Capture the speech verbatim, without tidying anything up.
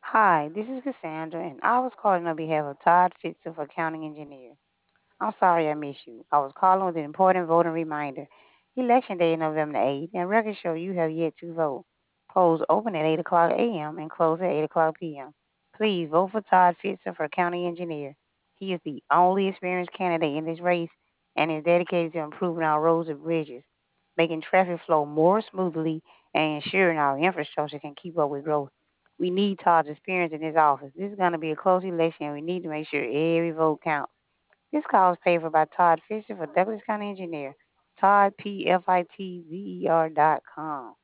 Hi, this is Cassandra, and I was calling on behalf of Todd Fitzer for County Engineer. I'm sorry I missed you. I was calling with an important voting reminder. Election Day is November eighth, and records show you have yet to vote. Polls open at eight o'clock a m and close at eight o'clock p m. Please vote for Todd Fitzer for County Engineer. He is the only experienced candidate in this race and is dedicated to improving our roads and bridges, making traffic flow more smoothly, and ensuring our infrastructure can keep up with growth. We need Todd's experience in this office. This is going to be a close election, and we need to make sure every vote counts. This call is paid for by Todd Fisher for Douglas County Engineer. Todd, P F I T Z E R dot com.